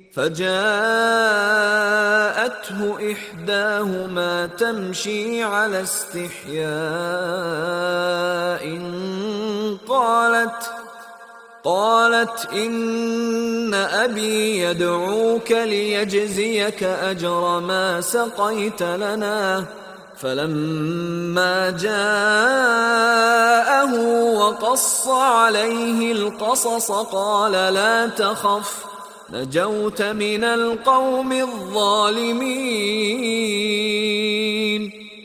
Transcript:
فجاءته إحداهما تمشي على استحياء قالت إن أبي يدعوك ليجزيك أجر ما سقيت لنا. فلما جاءه وقص عليه القصص قال لا تخف نجوت من القوم الظالمين.